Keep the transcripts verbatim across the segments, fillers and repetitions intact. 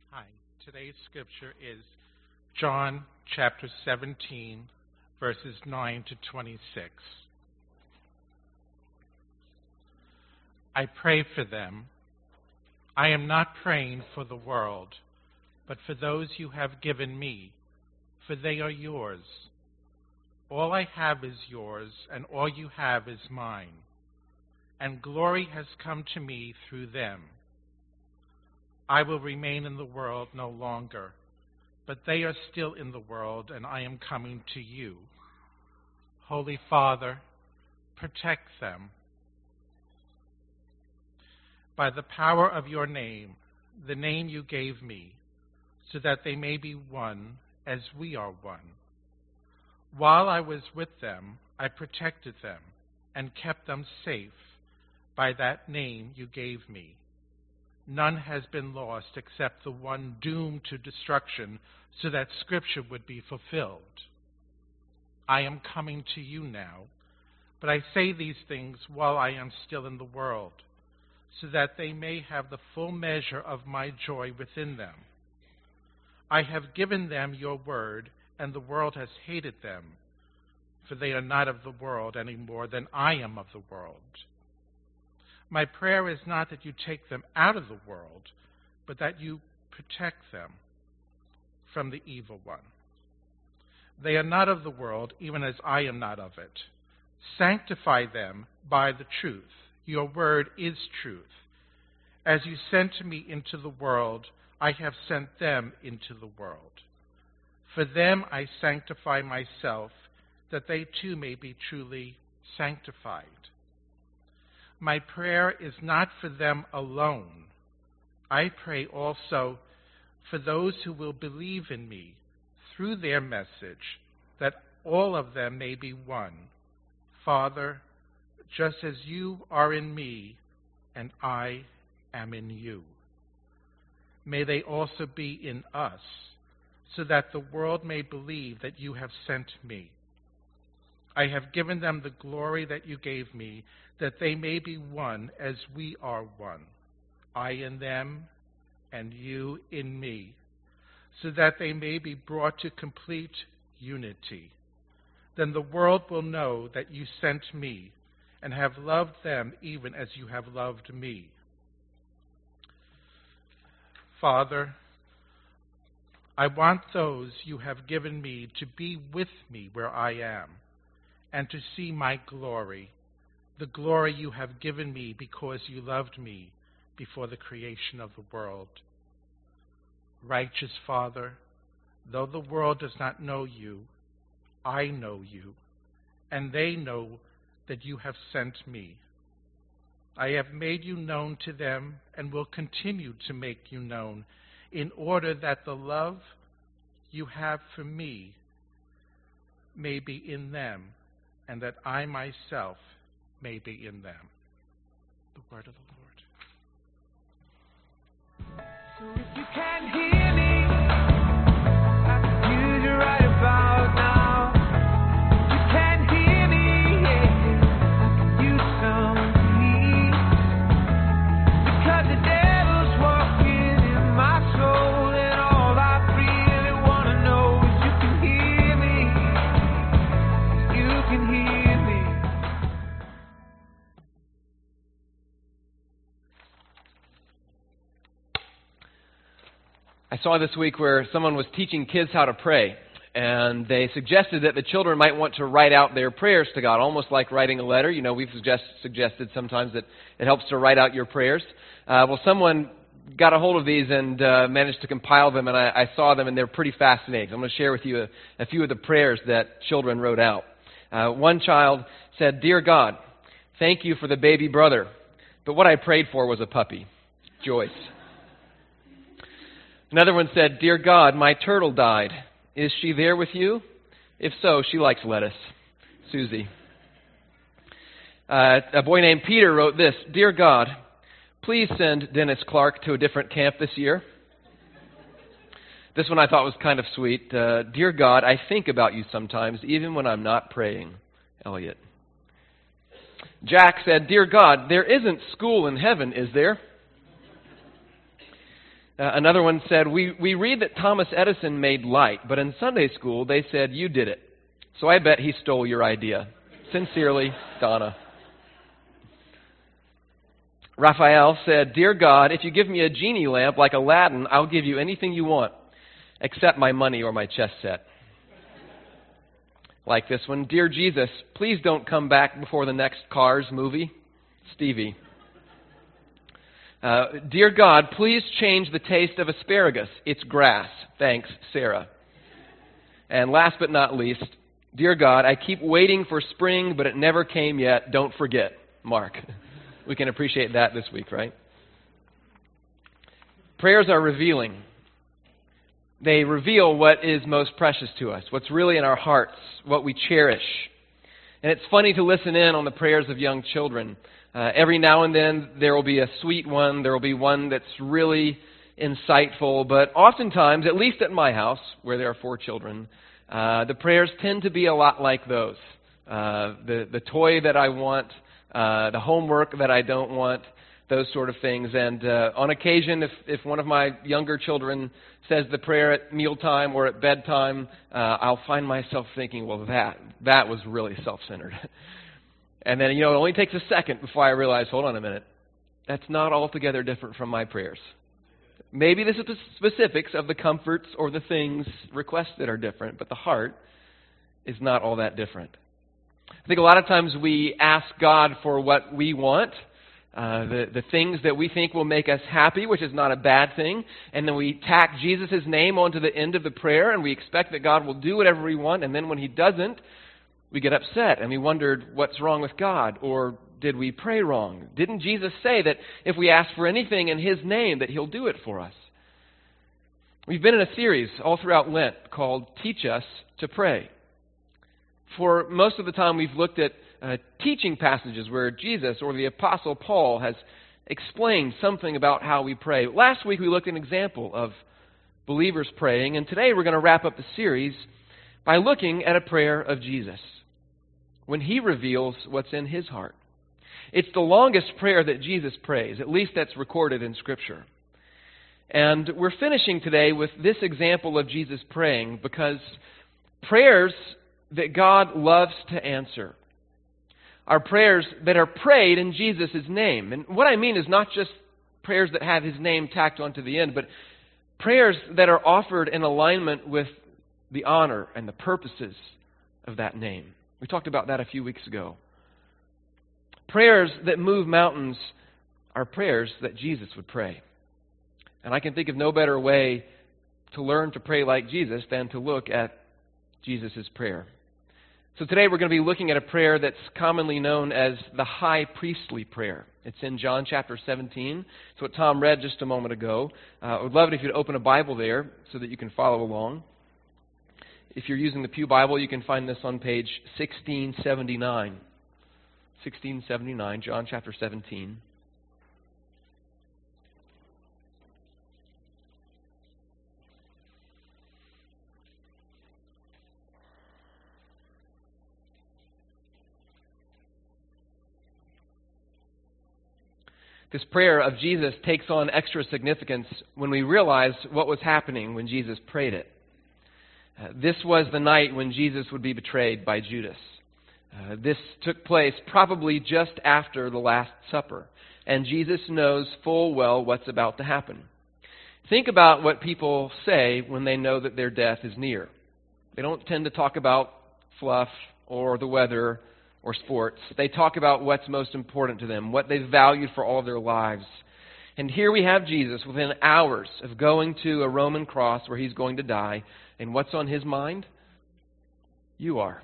Hi. Today's scripture is John chapter seventeen, verses nine to twenty-six. I pray for them. I am not praying for the world, but for those you have given me, for they are yours. All I have is yours, and all you have is mine. And glory has come to me through them. I will remain in the world no longer, but they are still in the world, and I am coming to you. Holy Father, protect them. By the power of your name, the name you gave me, so that they may be one as we are one. While I was with them, I protected them and kept them safe by that name you gave me. None has been lost except the one doomed to destruction, so that Scripture would be fulfilled. I am coming to you now, but I say these things while I am still in the world, so that they may have the full measure of my joy within them. I have given them your word, and the world has hated them, for they are not of the world any more than I am of the world. My prayer is not that you take them out of the world, but that you protect them from the evil one. They are not of the world, even as I am not of it. Sanctify them by the truth. Your word is truth. As you sent me into the world, I have sent them into the world. For them I sanctify myself, that they too may be truly sanctified. My prayer is not for them alone. I pray also for those who will believe in me through their message, that all of them may be one. Father, just as you are in me and I am in you, may they also be in us, so that the world may believe that you have sent me. I have given them the glory that you gave me, that they may be one as we are one, I in them and you in me, so that they may be brought to complete unity. Then the world will know that you sent me and have loved them even as you have loved me. Father, I want those you have given me to be with me where I am, and to see my glory, the glory you have given me because you loved me before the creation of the world. Righteous Father, though the world does not know you, I know you, and they know that you have sent me. I have made you known to them and will continue to make you known, in order that the love you have for me may be in them, and that I myself may be in them. The word of the Lord. So if you can't hear me, I can use you right about now. If you can't hear me, yeah, I can use some peace. Because the devil's walking in my soul, and all I really want to know is you can hear me. You can hear me. I saw this week where someone was teaching kids how to pray, and they suggested that the children might want to write out their prayers to God, almost like writing a letter. You know, we've suggest, suggested sometimes that it helps to write out your prayers. Uh, well, someone got a hold of these and uh, managed to compile them, and I, I saw them, and they're pretty fascinating. I'm going to share with you a, a few of the prayers that children wrote out. Uh, one child said, "Dear God, thank you for the baby brother, but what I prayed for was a puppy." Joyce. Another one said, "Dear God, my turtle died. Is she there with you? If so, she likes lettuce." Susie. Uh, a boy named Peter wrote this, "Dear God, please send Dennis Clark to a different camp this year." This one I thought was kind of sweet. Uh, "Dear God, I think about you sometimes, even when I'm not praying." Elliot. Jack said, "Dear God, there isn't school in heaven, is there?" Uh, another one said, we, we read that Thomas Edison made light, but in Sunday school they said you did it. So I bet he stole your idea. Sincerely, Donna. Raphael said, Dear God, if you give me a genie lamp like Aladdin, I'll give you anything you want, except my money or my chess set. Like this one, Dear Jesus, please don't come back before the next Cars movie. Stevie. Uh, Dear God, please change the taste of asparagus. It's grass. Thanks, Sarah. And last but not least, Dear God, I keep waiting for spring, but it never came yet. Don't forget, Mark. We can appreciate that this week, right? Prayers are revealing. They reveal what is most precious to us, what's really in our hearts, what we cherish. And it's funny to listen in on the prayers of young children. Uh, every now and then there will be a sweet one, there will be one that's really insightful, but oftentimes, at least at my house, where there are four children, uh, the prayers tend to be a lot like those. Uh, the, the toy that I want, uh, the homework that I don't want, those sort of things. And uh, on occasion, if, if one of my younger children says the prayer at mealtime or at bedtime, uh, I'll find myself thinking, well, that that was really self-centered. And then, you know, it only takes a second before I realize, hold on a minute, that's not altogether different from my prayers. Maybe the specifics of the comforts or the things requested are different, but the heart is not all that different. I think a lot of times we ask God for what we want, uh, the, the things that we think will make us happy, which is not a bad thing, and then we tack Jesus' name onto the end of the prayer, and we expect that God will do whatever we want, and then when He doesn't, we get upset, and we wondered, what's wrong with God? Or did we pray wrong? Didn't Jesus say that if we ask for anything in His name, that He'll do it for us? We've been in a series all throughout Lent called Teach Us to Pray. For most of the time, we've looked at uh, teaching passages where Jesus or the Apostle Paul has explained something about how we pray. Last week, we looked at an example of believers praying, and today we're going to wrap up the series by looking at a prayer of Jesus when He reveals what's in His heart. It's the longest prayer that Jesus prays, at least that's recorded in Scripture. And we're finishing today with this example of Jesus praying because prayers that God loves to answer are prayers that are prayed in Jesus' name. And what I mean is not just prayers that have His name tacked onto the end, but prayers that are offered in alignment with the honor and the purposes of that name. We talked about that a few weeks ago. Prayers that move mountains are prayers that Jesus would pray. And I can think of no better way to learn to pray like Jesus than to look at Jesus' prayer. So today we're going to be looking at a prayer that's commonly known as the high priestly prayer. It's in John chapter seventeen. It's what Tom read just a moment ago. Uh, I would love it if you'd open a Bible there so that you can follow along. If you're using the Pew Bible, you can find this on page sixteen seventy-nine. sixteen seventy-nine, John chapter seventeen. This prayer of Jesus takes on extra significance when we realize what was happening when Jesus prayed it. Uh, this was the night when Jesus would be betrayed by Judas. Uh, this took place probably just after the Last Supper, and Jesus knows full well what's about to happen. Think about what people say when they know that their death is near. They don't tend to talk about fluff or the weather or sports. They talk about what's most important to them, what they've valued for all of their lives. And here we have Jesus within hours of going to a Roman cross where He's going to die. And what's on His mind? You are.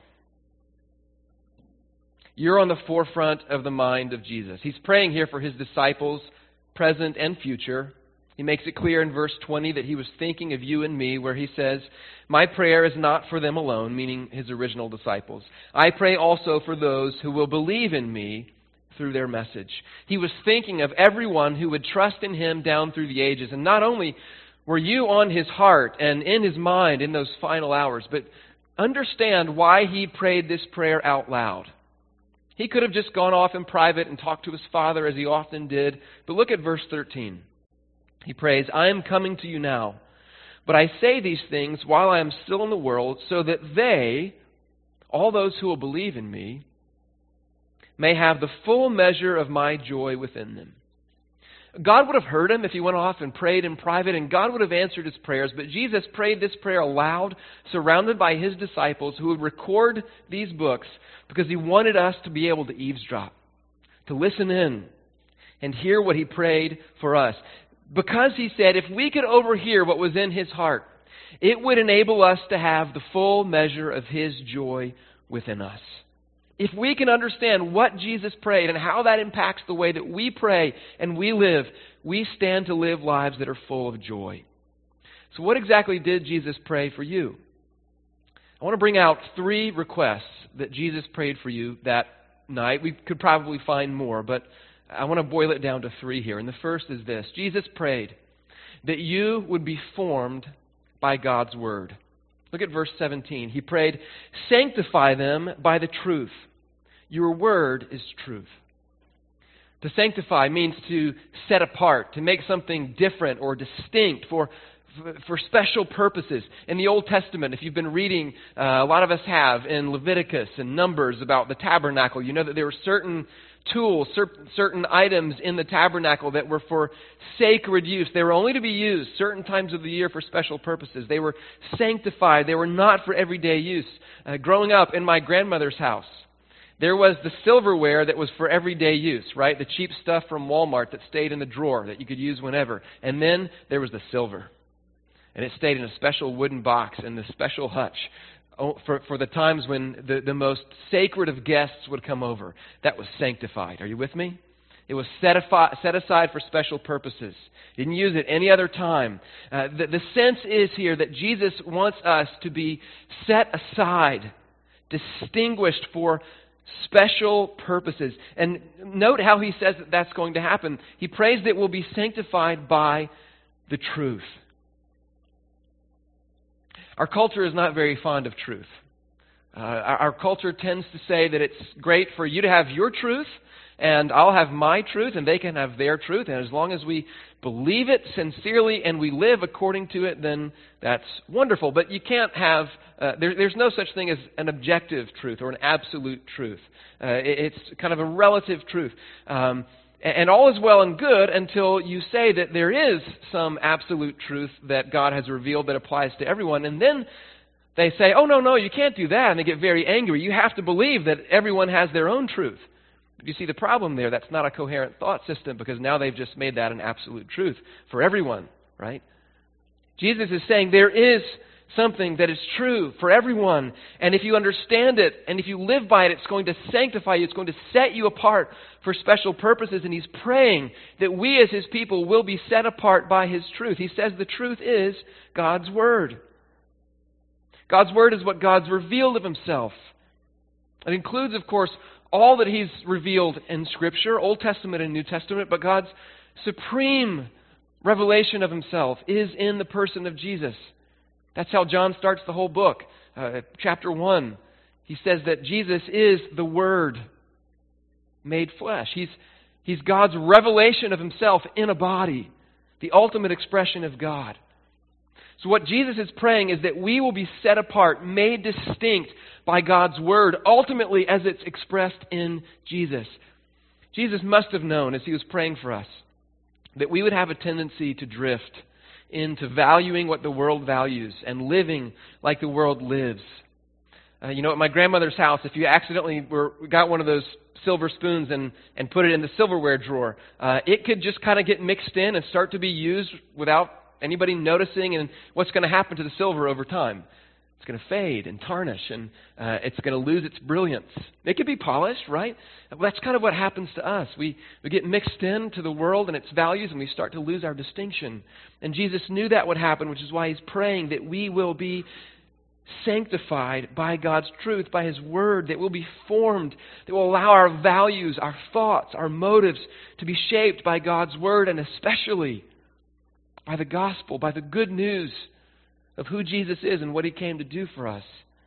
You're on the forefront of the mind of Jesus. He's praying here for His disciples, present and future. He makes it clear in verse twenty that He was thinking of you and me, where He says, my prayer is not for them alone, meaning His original disciples. I pray also for those who will believe in me through their message. He was thinking of everyone who would trust in Him down through the ages. And not only were you on His heart and in His mind in those final hours, but understand why He prayed this prayer out loud. He could have just gone off in private and talked to His Father as He often did. But look at verse thirteen. He prays, I am coming to you now, but I say these things while I am still in the world, so that they, all those who will believe in me, may have the full measure of my joy within them. God would have heard him if he went off and prayed in private, and God would have answered his prayers, but Jesus prayed this prayer aloud, surrounded by his disciples who would record these books because he wanted us to be able to eavesdrop, to listen in, and hear what he prayed for us. Because he said if we could overhear what was in his heart, it would enable us to have the full measure of his joy within us. If we can understand what Jesus prayed and how that impacts the way that we pray and we live, we stand to live lives that are full of joy. So what exactly did Jesus pray for you? I want to bring out three requests that Jesus prayed for you that night. We could probably find more, but I want to boil it down to three here. And the first is this. Jesus prayed that you would be formed by God's Word. Look at verse seventeen. He prayed, sanctify them by the truth. Your Word is truth. To sanctify means to set apart, to make something different or distinct for for special purposes. In the Old Testament, if you've been reading, uh, a lot of us have, in Leviticus and Numbers about the tabernacle, you know that there were certain tools, certain items in the tabernacle that were for sacred use. They were only to be used certain times of the year for special purposes. They were sanctified. They were not for everyday use. Uh, growing up in my grandmother's house, there was the silverware that was for everyday use, right? The cheap stuff from Walmart that stayed in the drawer that you could use whenever. And then there was the silver. And it stayed in a special wooden box in this special hutch for, for the times when the, the most sacred of guests would come over. That was sanctified. Are you with me? It was set, afi- set aside for special purposes. Didn't use it any other time. Uh, the, the sense is here that Jesus wants us to be set aside, distinguished for special purposes. And note how he says that that's going to happen. He prays that we'll be sanctified by the truth. Our culture is not very fond of truth. Uh, our, our culture tends to say that it's great for you to have your truth, and I'll have my truth, and they can have their truth. And as long as we believe it sincerely and we live according to it, then that's wonderful. But you can't have, uh, there, there's no such thing as an objective truth or an absolute truth. Uh, it, it's kind of a relative truth. Um, And all is well and good until you say that there is some absolute truth that God has revealed that applies to everyone. And then they say, oh, no, no, you can't do that. And they get very angry. You have to believe that everyone has their own truth. But you see the problem there? That's not a coherent thought system, because now they've just made that an absolute truth for everyone, right? Jesus is saying there is something that is true for everyone. And if you understand it, and if you live by it, it's going to sanctify you. It's going to set you apart for special purposes. And he's praying that we as his people will be set apart by his truth. He says the truth is God's Word. God's Word is what God's revealed of himself. It includes, of course, all that he's revealed in Scripture, Old Testament and New Testament, but God's supreme revelation of himself is in the person of Jesus. That's how John starts the whole book. Uh, chapter one, he says that Jesus is the Word made flesh. He's, he's God's revelation of himself in a body, the ultimate expression of God. So what Jesus is praying is that we will be set apart, made distinct by God's Word, ultimately as it's expressed in Jesus. Jesus must have known, as he was praying for us, that we would have a tendency to drift into valuing what the world values and living like the world lives. Uh, you know, at my grandmother's house, if you accidentally were, got one of those silver spoons and, and put it in the silverware drawer, uh, it could just kind of get mixed in and start to be used without anybody noticing. And what's going to happen to the silver over time? It's going to fade and tarnish, and uh, it's going to lose its brilliance. It could be polished, right? That's kind of what happens to us. We, we get mixed into the world and its values, and we start to lose our distinction. And Jesus knew that would happen, which is why he's praying that we will be sanctified by God's truth, by his Word, that we'll be formed, that will allow our values, our thoughts, our motives to be shaped by God's Word, and especially by the gospel, by the good news of who Jesus is and what he came to do for us.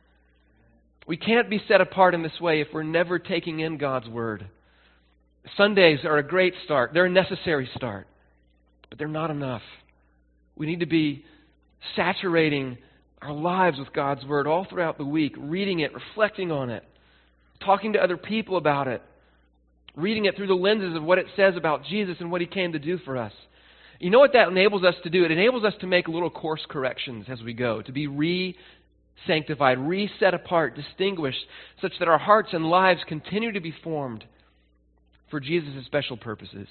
We can't be set apart in this way if we're never taking in God's Word. Sundays are a great start. They're a necessary start. but they're not enough. We need to be saturating our lives with God's Word all throughout the week, reading it, reflecting on it, talking to other people about it, reading it through the lenses of what it says about Jesus and what He came to do for us. You know what that enables us to do? It enables us to make little course corrections as we go, to be re-sanctified, re-set apart, distinguished, such that our hearts and lives continue to be formed for Jesus' special purposes.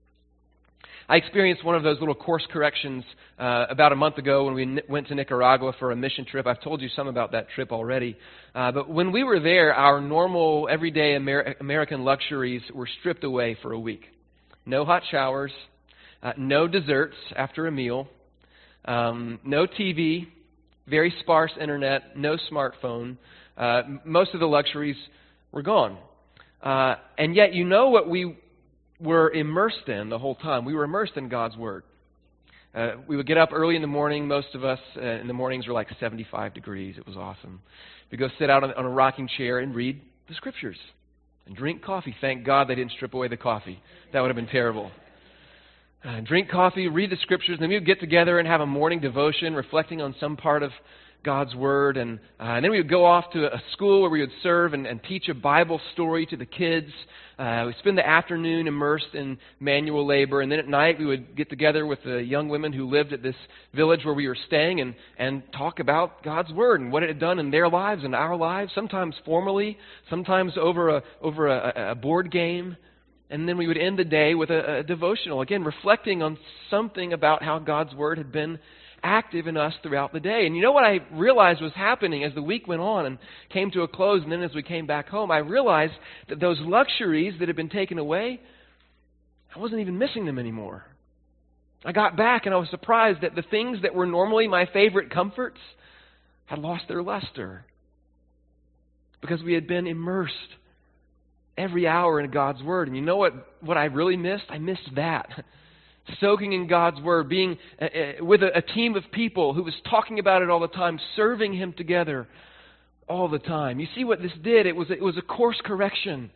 I experienced one of those little course corrections uh, about a month ago when we n- went to Nicaragua for a mission trip. I've told you some about that trip already. Uh, but when we were there, our normal, everyday Amer- American luxuries were stripped away for a week. No hot showers, uh, no desserts after a meal, um, no T V, very sparse internet, no smartphone. Uh, most of the luxuries were gone. Uh, and yet, you know what we were immersed in the whole time? We were immersed in God's Word. Uh, we would get up early in the morning. Most of us uh, in the mornings were like seventy-five degrees. It was awesome. We'd go sit out on, on a rocking chair and read the Scriptures and drink coffee. Thank God they didn't strip away the coffee. That would have been terrible. Uh, drink coffee, read the Scriptures, and then we would get together and have a morning devotion reflecting on some part of God's Word. And, uh, and then we would go off to a school where we would serve and, and teach a Bible story to the kids. Uh, we spend the afternoon immersed in manual labor. And then at night we would get together with the young women who lived at this village where we were staying and, and talk about God's Word and what it had done in their lives and our lives, sometimes formally, sometimes over a, over a, a board game. And then we would end the day with a, a devotional, again, reflecting on something about how God's Word had been active in us throughout the day. And you know what I realized was happening as the week went on and came to a close, and then as we came back home, I realized that those luxuries that had been taken away, I wasn't even missing them anymore. I got back and I was surprised that the things that were normally my favorite comforts had lost their luster because we had been immersed every hour in God's Word. And you know what, what I really missed? I missed that. Soaking in God's Word, being uh, uh, with a, a team of people who was talking about it all the time, serving Him together all the time. You see what this did? It was, it was a course correction.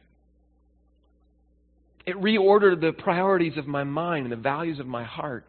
It reordered the priorities of my mind and the values of my heart.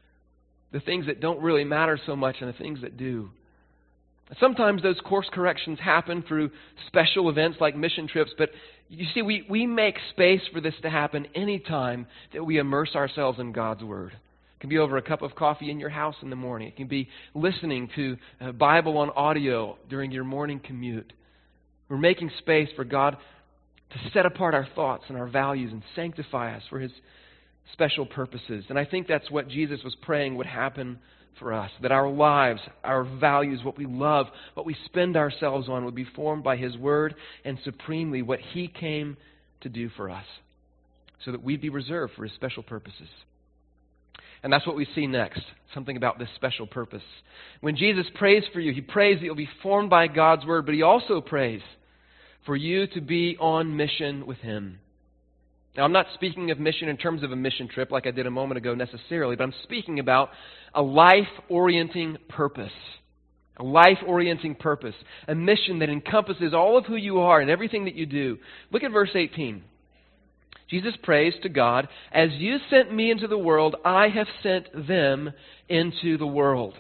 The things that don't really matter so much and the things that do. Sometimes those course corrections happen through special events like mission trips, but you see, we, we make space for this to happen any time that we immerse ourselves in God's Word. It can be over a cup of coffee in your house in the morning. It can be listening to a Bible on audio during your morning commute. We're making space for God to set apart our thoughts and our values and sanctify us for His special purposes. And I think that's what Jesus was praying would happen for us, that our lives, our values, what we love, what we spend ourselves on would be formed by His Word and supremely what He came to do for us so that we'd be reserved for His special purposes. And that's what we see next, something about this special purpose. When Jesus prays for you, He prays that you'll be formed by God's Word, but He also prays for you to be on mission with Him. Now, I'm not speaking of mission in terms of a mission trip like I did a moment ago necessarily, but I'm speaking about a life-orienting purpose. A life-orienting purpose. A mission that encompasses all of who you are and everything that you do. Look at verse eighteen. Jesus prays to God, "As you sent me into the world, I have sent them into the world."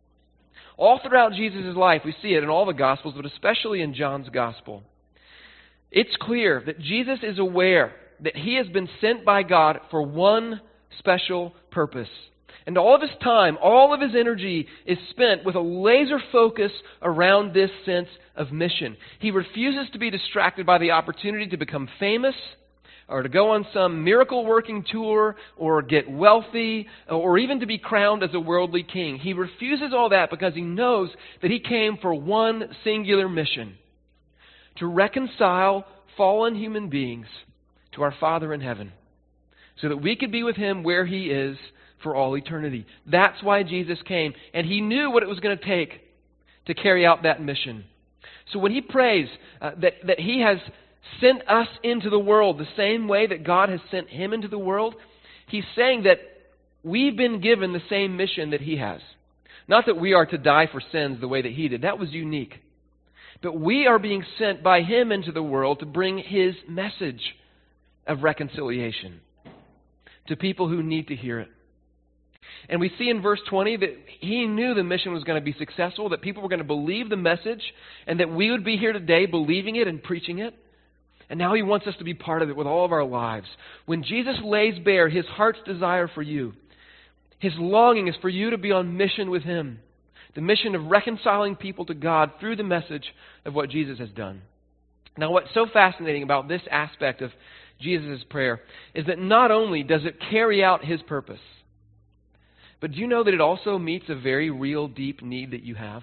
All throughout Jesus' life, we see it in all the Gospels, but especially in John's Gospel. It's clear that Jesus is aware that He has been sent by God for one special purpose. And all of His time, all of His energy is spent with a laser focus around this sense of mission. He refuses to be distracted by the opportunity to become famous or to go on some miracle-working tour or get wealthy or even to be crowned as a worldly king. He refuses all that because He knows that He came for one singular mission: to reconcile fallen human beings to our Father in heaven, so that we could be with Him where He is for all eternity. That's why Jesus came, and He knew what it was going to take to carry out that mission. So when He prays uh, that, that He has sent us into the world the same way that God has sent Him into the world, He's saying that we've been given the same mission that He has. Not that we are to die for sins the way that He did. That was unique. But we are being sent by Him into the world to bring His message of reconciliation to people who need to hear it. And we see in verse twenty that he knew the mission was going to be successful, that people were going to believe the message, and that we would be here today believing it and preaching it. And now he wants us to be part of it with all of our lives. When Jesus lays bare his heart's desire for you, his longing is for you to be on mission with him. The mission of reconciling people to God through the message of what Jesus has done. Now, what's so fascinating about this aspect of Jesus' prayer is that not only does it carry out his purpose, but do you know that it also meets a very real, deep need that you have?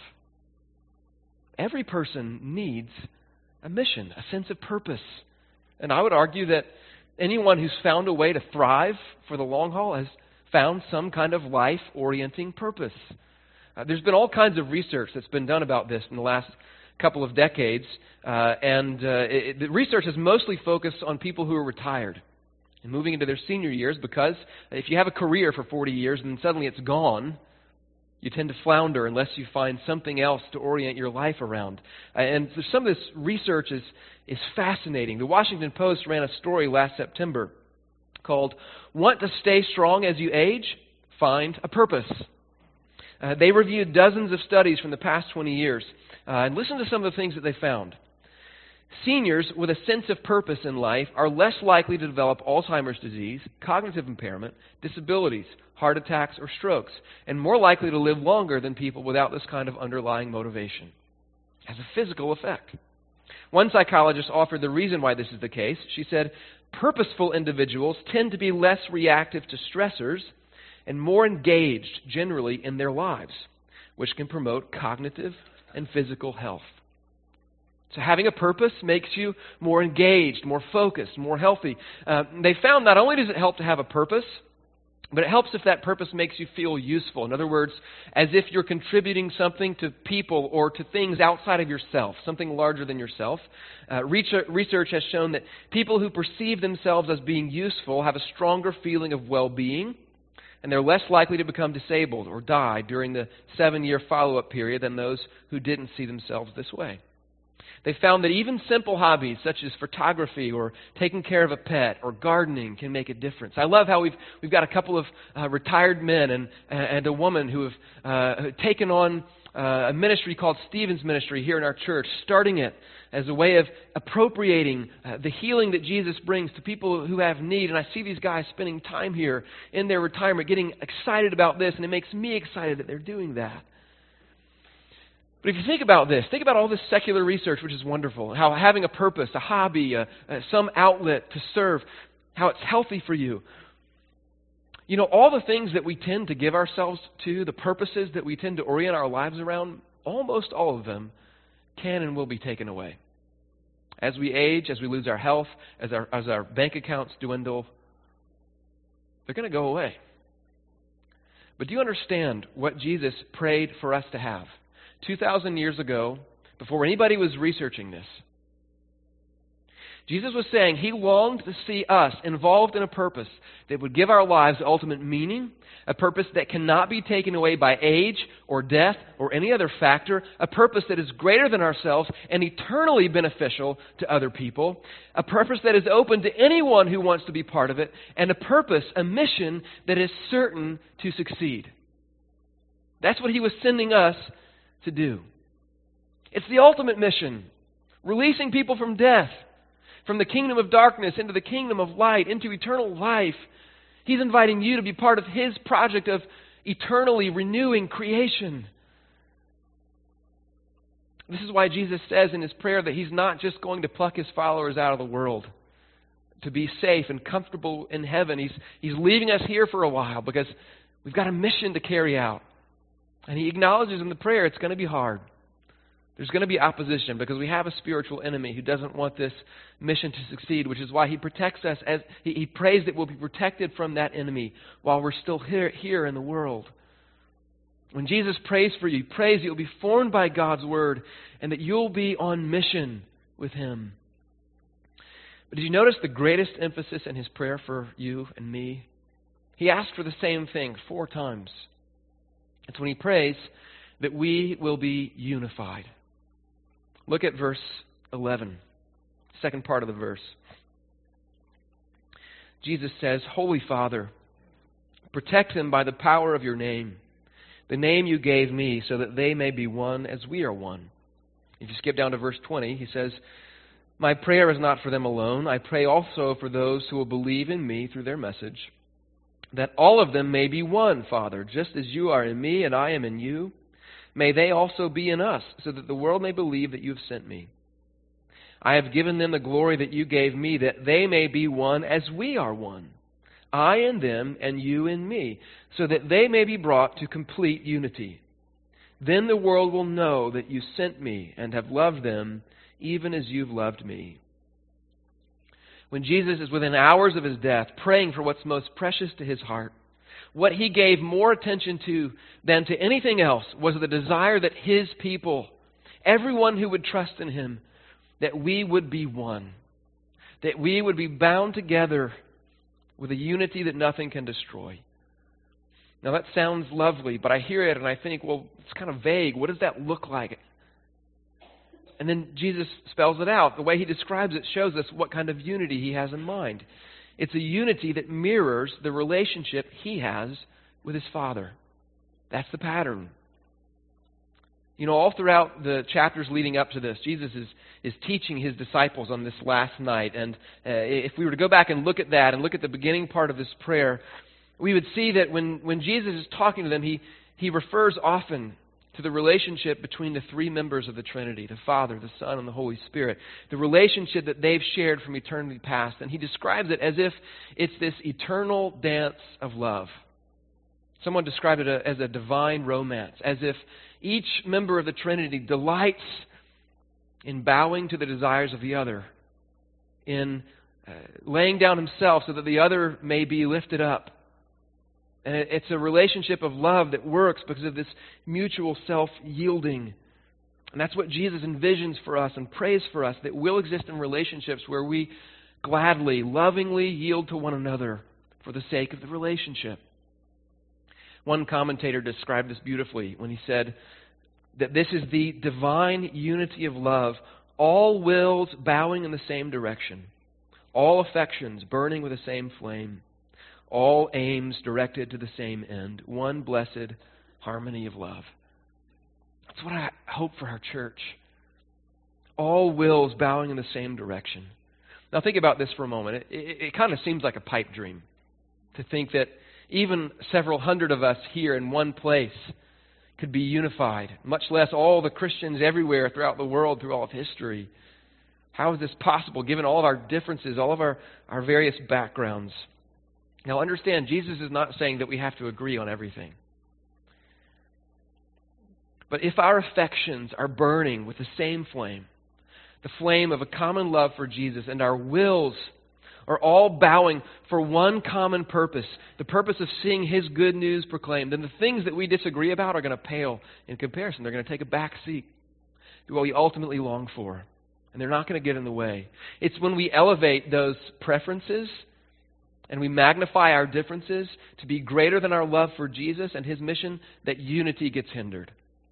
Every person needs a mission, a sense of purpose. And I would argue that anyone who's found a way to thrive for the long haul has found some kind of life-orienting purpose. Uh, there's been all kinds of research that's been done about this in the last couple of decades, uh, and uh, it, the research is mostly focused on people who are retired and moving into their senior years, because if you have a career for forty years and then suddenly it's gone, you tend to flounder unless you find something else to orient your life around. Uh, and some of this research is, is fascinating. The Washington Post ran a story last September called "Want to Stay Strong as You Age? Find a Purpose." Uh, they reviewed dozens of studies from the past twenty years. Uh, and listen to some of the things that they found. Seniors with a sense of purpose in life are less likely to develop Alzheimer's disease, cognitive impairment, disabilities, heart attacks, or strokes, and more likely to live longer than people without this kind of underlying motivation. It has a physical effect. One psychologist offered the reason why this is the case. She said, purposeful individuals tend to be less reactive to stressors and more engaged generally in their lives, which can promote cognitive and physical health. So having a purpose makes you more engaged, more focused, more healthy. Uh, they found not only does it help to have a purpose, but it helps if that purpose makes you feel useful. In other words, as if you're contributing something to people or to things outside of yourself, something larger than yourself. Uh, research has shown that people who perceive themselves as being useful have a stronger feeling of well-being, and they're less likely to become disabled or die during the seven-year follow-up period than those who didn't see themselves this way. They found that even simple hobbies such as photography or taking care of a pet or gardening can make a difference. I love how we've we've got a couple of uh, retired men and and a woman who have uh, taken on uh, a ministry called Stephen's Ministry here in our church, starting it as a way of appropriating uh, the healing that Jesus brings to people who have need. And I see these guys spending time here in their retirement, getting excited about this, and it makes me excited that they're doing that. But if you think about this, think about all this secular research, which is wonderful, how having a purpose, a hobby, a, a, some outlet to serve, how it's healthy for you. You know, all the things that we tend to give ourselves to, the purposes that we tend to orient our lives around, almost all of them can and will be taken away. As we age, as we lose our health, as our, as our bank accounts dwindle, they're going to go away. But do you understand what Jesus prayed for us to have? two thousand years ago, before anybody was researching this, Jesus was saying he longed to see us involved in a purpose that would give our lives ultimate meaning, a purpose that cannot be taken away by age or death or any other factor, a purpose that is greater than ourselves and eternally beneficial to other people, a purpose that is open to anyone who wants to be part of it, and a purpose, a mission that is certain to succeed. That's what he was sending us to do. It's the ultimate mission, releasing people from death, from the kingdom of darkness into the kingdom of light, into eternal life. He's inviting you to be part of his project of eternally renewing creation. This is why Jesus says in his prayer that he's not just going to pluck his followers out of the world to be safe and comfortable in heaven. He's, he's leaving us here for a while because we've got a mission to carry out. And he acknowledges in the prayer it's going to be hard. There's going to be opposition because we have a spiritual enemy who doesn't want this mission to succeed, which is why he protects us. As he, he prays that we'll be protected from that enemy while we're still here, here in the world. When Jesus prays for you, he prays that you'll be formed by God's word and that you'll be on mission with him. But did you notice the greatest emphasis in his prayer for you and me? He asked for the same thing four times. It's when he prays that we will be unified. Look at verse eleven, second part of the verse. Jesus says, Holy Father, Protect them by the power of your name, the name you gave me, so that they may be one as we are one. If you skip down to verse twenty, he says, my prayer is not for them alone. I pray also for those who will believe in me through their message, that all of them may be one, Father, just as you are in me and I am in you. May they also be in us, so that the world may believe that you have sent me. I have given them the glory that you gave me, that they may be one as we are one. I in them and you in me, so that they may be brought to complete unity. Then the world will know that you sent me and have loved them even as you've loved me. When Jesus is within hours of his death, praying for what's most precious to his heart, what he gave more attention to than to anything else was the desire that his people, everyone who would trust in him, that we would be one, that we would be bound together with a unity that nothing can destroy. Now that sounds lovely, but I hear it and I think, well, it's kind of vague. What does that look like? And then Jesus spells it out. The way he describes it shows us what kind of unity he has in mind. It's a unity that mirrors the relationship he has with his Father. That's the pattern. You know, all throughout the chapters leading up to this, Jesus is, is teaching his disciples on this last night. And uh, if we were to go back and look at that and look at the beginning part of this prayer, we would see that when, when Jesus is talking to them, he, he refers often to the relationship between the three members of the Trinity, the Father, the Son, and the Holy Spirit, the relationship that they've shared from eternity past. And he describes it as if it's this eternal dance of love. Someone described it as a divine romance, as if each member of the Trinity delights in bowing to the desires of the other, in uh, laying down himself so that the other may be lifted up. And it's a relationship of love that works because of this mutual self-yielding. And that's what Jesus envisions for us and prays for us, that will exist in relationships where we gladly, lovingly yield to one another for the sake of the relationship. One commentator described this beautifully when he said that this is the divine unity of love, all wills bowing in the same direction, all affections burning with the same flame, all aims directed to the same end, one blessed harmony of love. That's what I hope for our church. All wills bowing in the same direction. Now think about this for a moment. It, it, it kind of seems like a pipe dream to think that even several hundred of us here in one place could be unified, much less all the Christians everywhere throughout the world, through all of history. How is this possible, given all of our differences, all of our, our various backgrounds? Now understand, Jesus is not saying that we have to agree on everything. But if our affections are burning with the same flame, the flame of a common love for Jesus, and our wills are all bowing for one common purpose, the purpose of seeing his good news proclaimed, then the things that we disagree about are going to pale in comparison. They're going to take a back seat to what we ultimately long for. And they're not going to get in the way. It's when we elevate those preferences and we magnify our differences to be greater than our love for Jesus and his mission that unity gets hindered.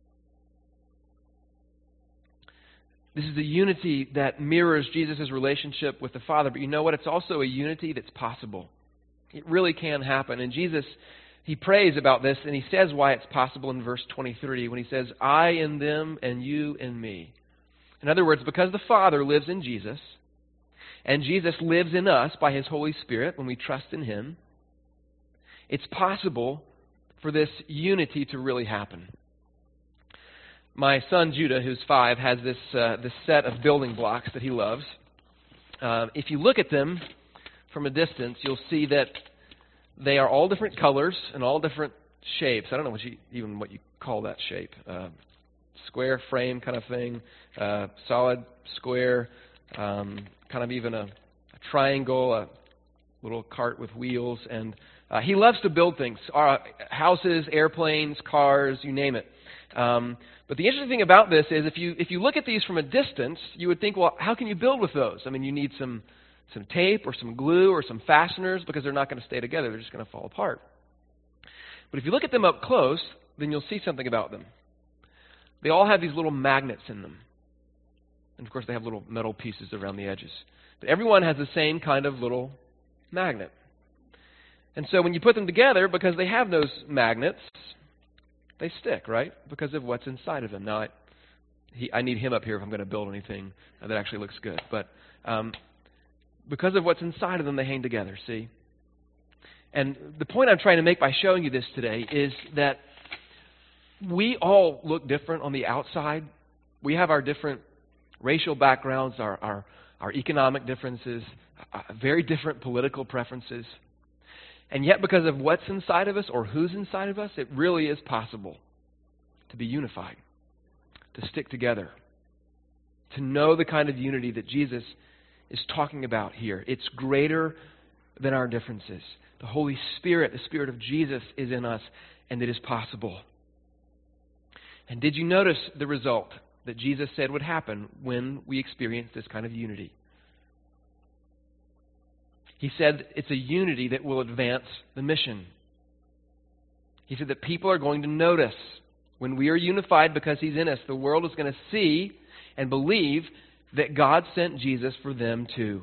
This is a unity that mirrors Jesus' relationship with the Father. But you know what? It's also a unity that's possible. It really can happen. And Jesus, he prays about this, and he says why it's possible in verse twenty-three when he says, I in them and you in me. In other words, because the Father lives in Jesus, and Jesus lives in us by his Holy Spirit when we trust in him, it's possible for this unity to really happen. My son Judah, who's five, has this uh, this set of building blocks that he loves. Uh, if you look at them from a distance, you'll see that they are all different colors and all different shapes. I don't know what you, even what you call that shape. Uh, square frame kind of thing, uh, solid square, um, kind of even a, a triangle, a little cart with wheels. And uh, he loves to build things, uh, houses, airplanes, cars, you name it. Um, but the interesting thing about this is if you if you look at these from a distance, you would think, well, how can you build with those? I mean, you need some, some tape or some glue or some fasteners because they're not going to stay together. They're just going to fall apart. But if you look at them up close, then you'll see something about them. They all have these little magnets in them. And, of course, they have little metal pieces around the edges. But everyone has the same kind of little magnet. And so when you put them together, because they have those magnets, they stick, right? Because of what's inside of them. Now, I, he, I need him up here if I'm going to build anything that actually looks good. But um, because of what's inside of them, they hang together, see? And the point I'm trying to make by showing you this today is that we all look different on the outside. We have our different racial backgrounds, our, our, our economic differences, uh, very different political preferences. And yet, because of what's inside of us or who's inside of us, it really is possible to be unified, to stick together, to know the kind of unity that Jesus is talking about here. It's greater than our differences. The Holy Spirit, the Spirit of Jesus, is in us, and it is possible. And did you notice the result that Jesus said would happen when we experience this kind of unity? He said it's a unity that will advance the mission. He said that people are going to notice when we are unified because He's in us. The world is going to see and believe that God sent Jesus for them too.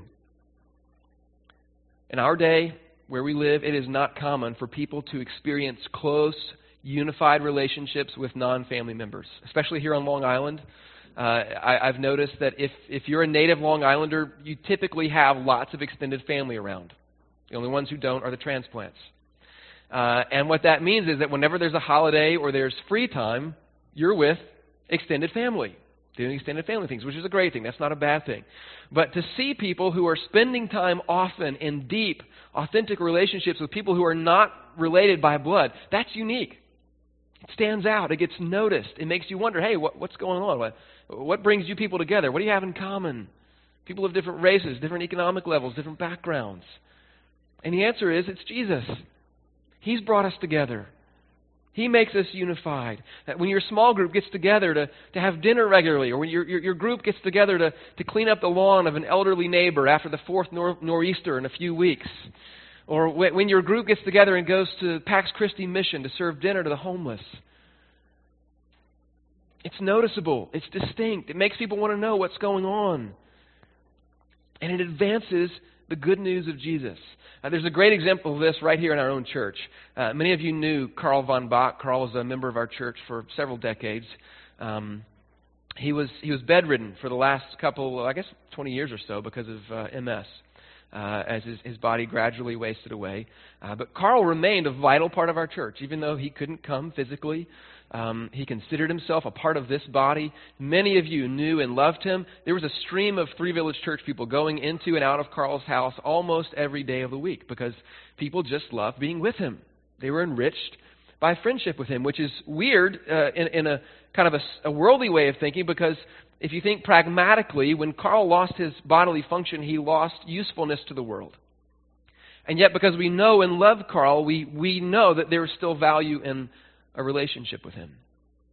In our day, where we live, it is not common for people to experience close, unified relationships with non-family members, especially here on Long Island. Uh, I, I've noticed that if, if you're a native Long Islander, you typically have lots of extended family around. The only ones who don't are the transplants. Uh, and what that means is that whenever there's a holiday or there's free time, you're with extended family, doing extended family things, which is a great thing. That's not a bad thing. But to see people who are spending time often in deep, authentic relationships with people who are not related by blood, that's unique. It stands out. It gets noticed. It makes you wonder, hey, what, what's going on? What, what brings you people together? What do you have in common? People of different races, different economic levels, different backgrounds. And the answer is, it's Jesus. He's brought us together. He makes us unified. That when your small group gets together to, to have dinner regularly, or when your, your, your group gets together to, to clean up the lawn of an elderly neighbor after the fourth nor, nor'easter in a few weeks, or when your group gets together and goes to Pax Christi Mission to serve dinner to the homeless. It's noticeable. It's distinct. It makes people want to know what's going on. And it advances the good news of Jesus. Uh, there's a great example of this right here in our own church. Uh, many of you knew Carl von Bach. Carl was a member of our church for several decades. Um, he was he was bedridden for the last couple, I guess, twenty years or so because of uh, M S. Uh, as his, his body gradually wasted away. Uh, but Carl remained a vital part of our church, even though he couldn't come physically. Um, he considered himself a part of this body. Many of you knew and loved him. There was a stream of Three Village Church people going into and out of Carl's house almost every day of the week because people just loved being with him. They were enriched by friendship with him, which is weird uh, in, in a kind of a, a worldly way of thinking because if you think pragmatically, when Carl lost his bodily function, he lost usefulness to the world. And yet, because we know and love Carl, we, we know that there is still value in a relationship with him.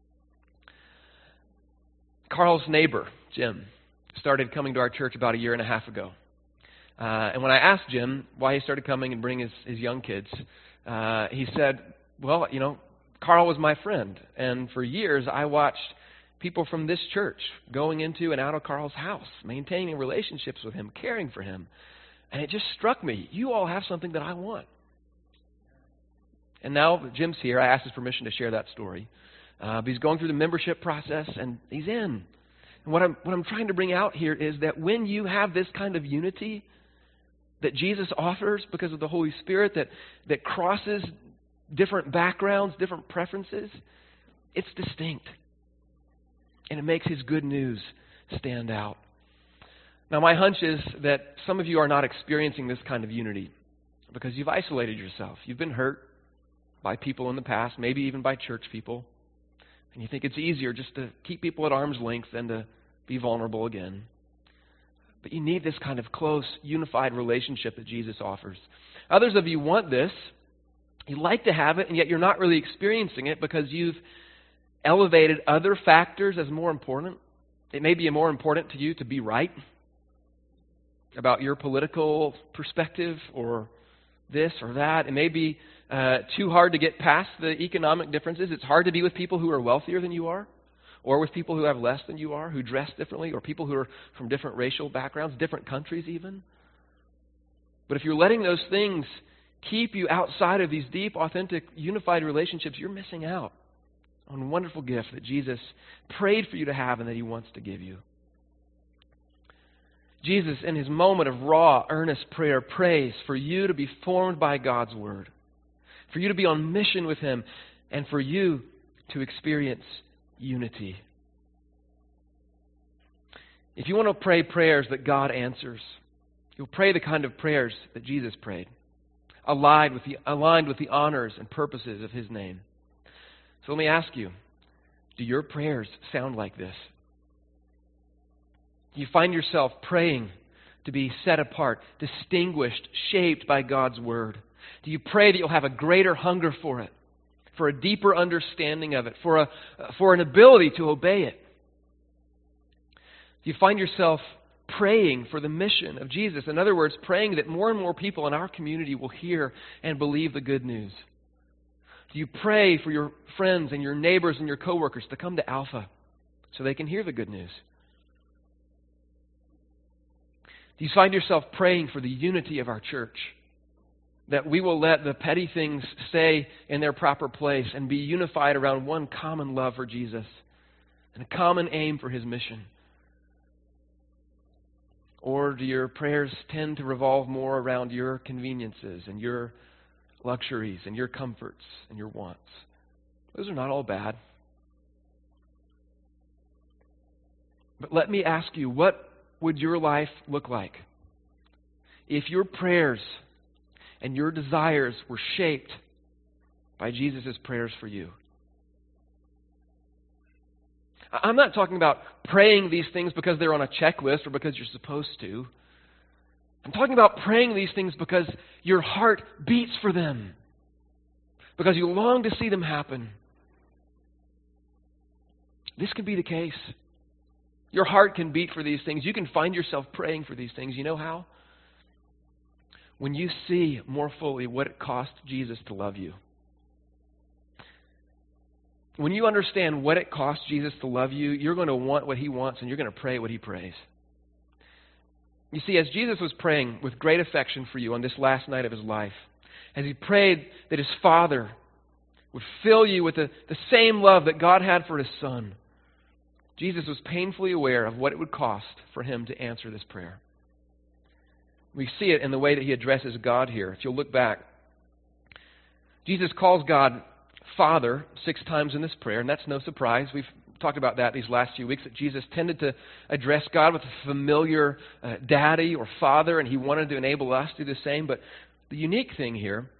Carl's neighbor, Jim, started coming to our church about a year and a half ago. Uh, and when I asked Jim why he started coming and bringing his, his young kids, uh, he said, well, you know, Carl was my friend. And for years, I watched people from this church going into and out of Carl's house, maintaining relationships with him, caring for him. And it just struck me, you all have something that I want. And now Jim's here. I asked his permission to share that story. Uh, but he's going through the membership process, and he's in. And what I'm, what I'm trying to bring out here is that when you have this kind of unity that Jesus offers because of the Holy Spirit that, that crosses different backgrounds, different preferences, it's distinct. And it makes His good news stand out. Now, my hunch is that some of you are not experiencing this kind of unity because you've isolated yourself. You've been hurt by people in the past, maybe even by church people. And you think it's easier just to keep people at arm's length than to be vulnerable again. But you need this kind of close, unified relationship that Jesus offers. Others of you want this. You like to have it, and yet you're not really experiencing it because you've elevated other factors as more important. It may be more important to you to be right about your political perspective or this or that. It may be uh, too hard to get past the economic differences. It's hard to be with people who are wealthier than you are, or with people who have less than you are, who dress differently, or people who are from different racial backgrounds, different countries even. But if you're letting those things keep you outside of these deep, authentic, unified relationships, you're missing out on a wonderful gift that Jesus prayed for you to have and that he wants to give you. Jesus, in his moment of raw, earnest prayer, prays for you to be formed by God's Word, for you to be on mission with him, and for you to experience unity. If you want to pray prayers that God answers, you'll pray the kind of prayers that Jesus prayed, aligned with the, aligned with the honors and purposes of his name. So let me ask you, do your prayers sound like this? Do you find yourself praying to be set apart, distinguished, shaped by God's Word? Do you pray that you'll have a greater hunger for it, for a deeper understanding of it, for a for an ability to obey it? Do you find yourself praying for the mission of Jesus? In other words, praying that more and more people in our community will hear and believe the good news? Do you pray for your friends and your neighbors and your coworkers to come to Alpha so they can hear the good news? Do you find yourself praying for the unity of our church? That we will let the petty things stay in their proper place and be unified around one common love for Jesus and a common aim for his mission? Or do your prayers tend to revolve more around your conveniences and your luxuries and your comforts and your wants? Those are not all bad. But let me ask you, what would your life look like if your prayers and your desires were shaped by Jesus' prayers for you? I'm not talking about praying these things because they're on a checklist or because you're supposed to. I'm talking about praying these things because your heart beats for them, because you long to see them happen. This can be the case. Your heart can beat for these things. You can find yourself praying for these things. You know how? When you see more fully what it cost Jesus to love you. When you understand what it cost Jesus to love you, you're going to want what he wants and you're going to pray what he prays. You see, as Jesus was praying with great affection for you on this last night of his life, as he prayed that his Father would fill you with the, the same love that God had for his Son, Jesus was painfully aware of what it would cost for him to answer this prayer. We see it in the way that he addresses God here. If you'll look back, Jesus calls God Father six times in this prayer, and that's no surprise. We've talked about that these last few weeks, that Jesus tended to address God with a familiar uh, daddy or father, and he wanted to enable us to do the same. But the unique thing here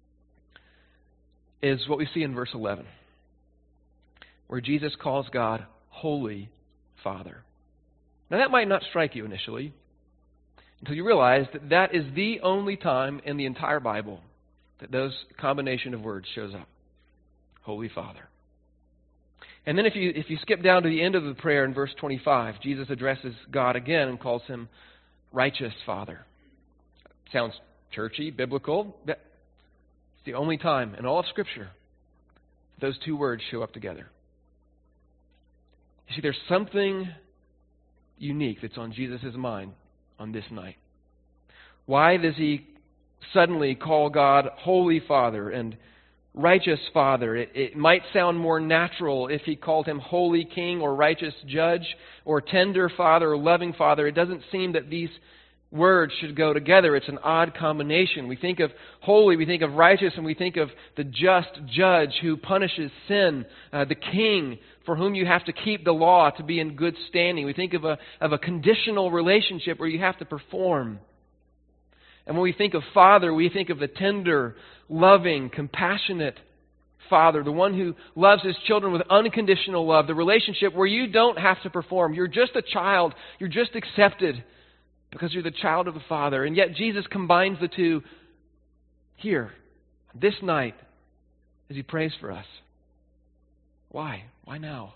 is what we see in verse eleven, where Jesus calls God Holy Father. Now that might not strike you initially until you realize that that is the only time in the entire Bible that those combination of words shows up. Holy Father. And then if you if you skip down to the end of the prayer in verse twenty-five, Jesus addresses God again and calls him Righteous Father. Sounds churchy, biblical. It's the only time in all of Scripture those two words show up together. You see, there's something unique that's on Jesus' mind on this night. Why does he suddenly call God Holy Father and Righteous Father? It, it might sound more natural if he called him Holy King or Righteous Judge or Tender Father or Loving Father. It doesn't seem that these words should go together. It's an odd combination. We think of holy, we think of righteous, and we think of the just judge who punishes sin, uh, the king for whom you have to keep the law to be in good standing. We think of a, of a conditional relationship where you have to perform. And when we think of Father, we think of the tender, loving, compassionate Father, the one who loves his children with unconditional love, the relationship where you don't have to perform. You're just a child. You're just accepted because you're the child of the Father. And yet Jesus combines the two here, this night, as he prays for us. Why? Why now?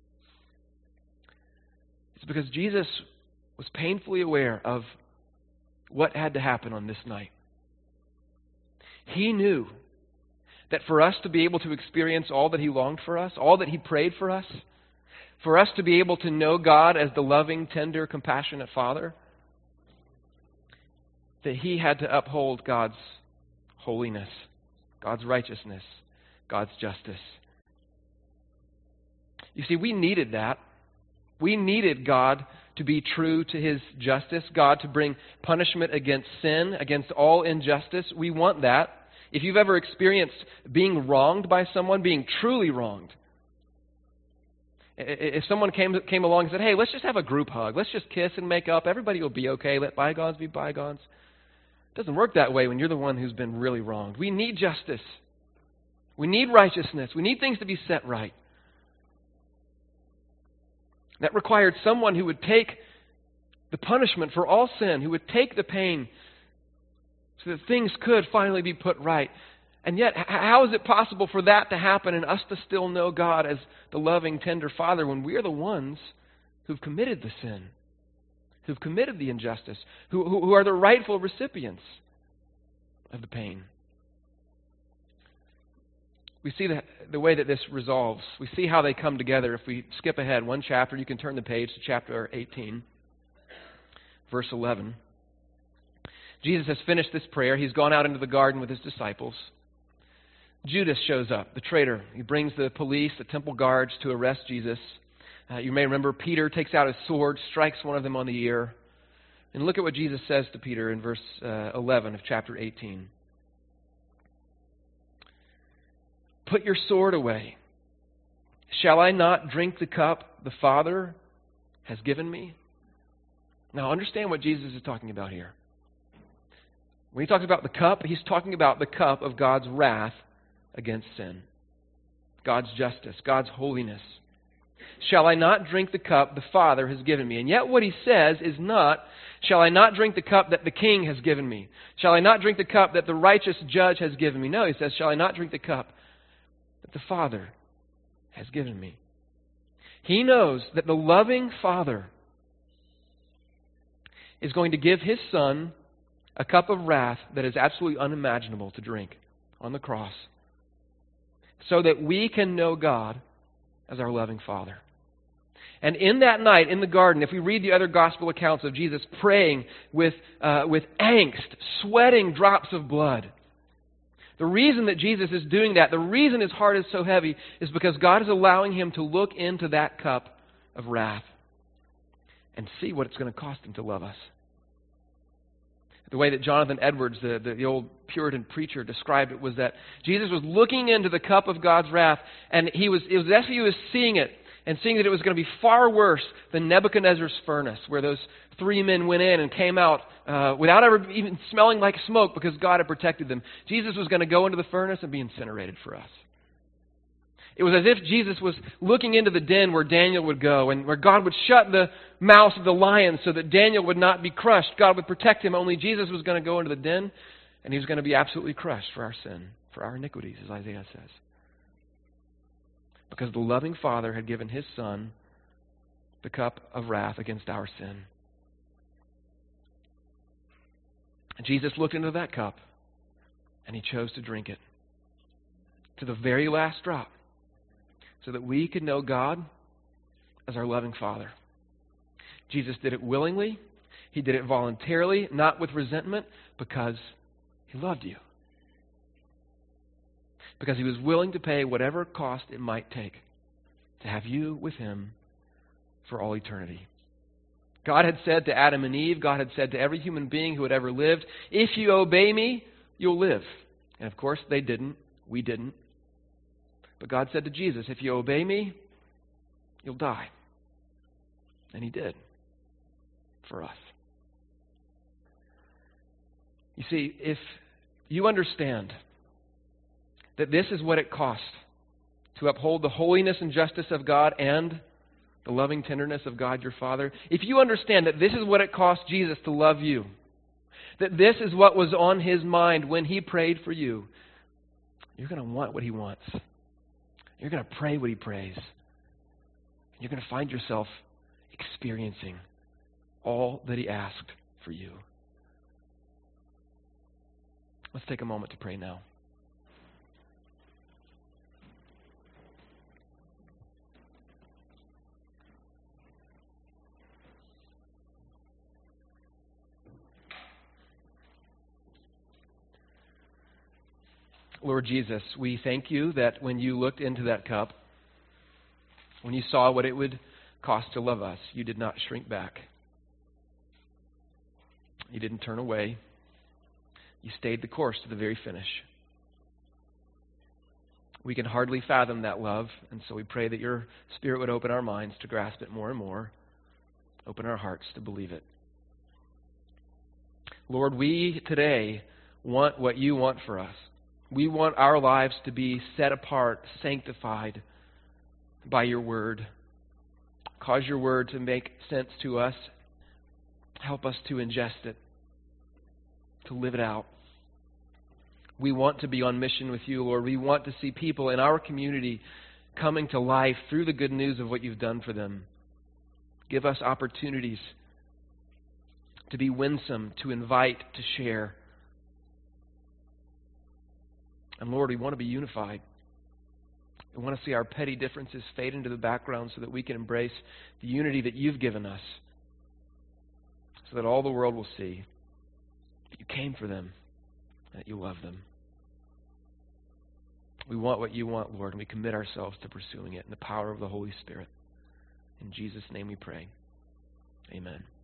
It's because Jesus was painfully aware of what had to happen on this night. He knew that for us to be able to experience all that he longed for us, all that he prayed for us, for us to be able to know God as the loving, tender, compassionate Father, that he had to uphold God's holiness, God's righteousness, God's justice. You see, we needed that. We needed God to be true to His justice, God to bring punishment against sin, against all injustice. We want that. If you've ever experienced being wronged by someone, being truly wronged, if someone came came along and said, hey, let's just have a group hug, let's just kiss and make up, everybody will be okay, let bygones be bygones. It doesn't work that way when you're the one who's been really wronged. We need justice. We need righteousness. We need things to be set right. That required someone who would take the punishment for all sin, who would take the pain so that things could finally be put right. And yet, how is it possible for that to happen and us to still know God as the loving, tender Father when we are the ones who've committed the sin, who've committed the injustice, who, who, who are the rightful recipients of the pain? We see the, the way that this resolves. We see how they come together. If we skip ahead one chapter, you can turn the page to chapter eighteen, verse eleven. Jesus has finished this prayer. He's gone out into the garden with His disciples. Judas shows up, the traitor. He brings the police, the temple guards, to arrest Jesus. Uh, you may remember Peter takes out his sword, strikes one of them on the ear. And look at what Jesus says to Peter in verse uh, eleven of chapter eighteen. Put your sword away. Shall I not drink the cup the Father has given me? Now understand what Jesus is talking about here. When he talks about the cup, he's talking about the cup of God's wrath against sin. God's justice, God's holiness. Shall I not drink the cup the Father has given me? And yet what he says is not, shall I not drink the cup that the King has given me? Shall I not drink the cup that the righteous judge has given me? No, he says, shall I not drink the cup that the Father has given me? He knows that the loving Father is going to give His Son a cup of wrath that is absolutely unimaginable to drink on the cross, so that we can know God as our loving Father. And in that night in the garden, if we read the other gospel accounts of Jesus praying with, uh, with angst, sweating drops of blood, the reason that Jesus is doing that, the reason His heart is so heavy, is because God is allowing Him to look into that cup of wrath and see what it's going to cost Him to love us. The way that Jonathan Edwards, the, the, the old Puritan preacher, described it was that Jesus was looking into the cup of God's wrath, and he was, it was as if He was seeing it, and seeing that it was going to be far worse than Nebuchadnezzar's furnace, where those three men went in and came out uh, without ever even smelling like smoke because God had protected them. Jesus was going to go into the furnace and be incinerated for us. It was as if Jesus was looking into the den where Daniel would go, and where God would shut the mouths of the lions so that Daniel would not be crushed. God would protect him, only Jesus was going to go into the den, and He was going to be absolutely crushed for our sin, for our iniquities, as Isaiah says. Because the loving Father had given His Son the cup of wrath against our sin. And Jesus looked into that cup, and He chose to drink it to the very last drop, so that we could know God as our loving Father. Jesus did it willingly. He did it voluntarily, not with resentment, because He loved you. Because He was willing to pay whatever cost it might take to have you with Him for all eternity. God had said to Adam and Eve, God had said to every human being who had ever lived, if you obey me, you'll live. And of course, they didn't. We didn't. But God said to Jesus, if you obey me, you'll die. And He did. For us. You see, if you understand that this is what it costs to uphold the holiness and justice of God and the loving tenderness of God your Father, if you understand that this is what it cost Jesus to love you, that this is what was on His mind when He prayed for you, you're going to want what He wants. You're going to pray what He prays. You're going to find yourself experiencing all that He asked for you. Let's take a moment to pray now. Lord Jesus, we thank you that when you looked into that cup, when you saw what it would cost to love us, you did not shrink back. You didn't turn away. You stayed the course to the very finish. We can hardly fathom that love, and so we pray that your Spirit would open our minds to grasp it more and more, open our hearts to believe it. Lord, we today want what you want for us. We want our lives to be set apart, sanctified by your word. Cause your word to make sense to us. Help us to ingest it, to live it out. We want to be on mission with you, Lord. We want to see people in our community coming to life through the good news of what you've done for them. Give us opportunities to be winsome, to invite, to share. And Lord, we want to be unified. We want to see our petty differences fade into the background so that we can embrace the unity that you've given us, so that all the world will see that you came for them, that you love them. We want what you want, Lord, and we commit ourselves to pursuing it in the power of the Holy Spirit. In Jesus' name we pray. Amen.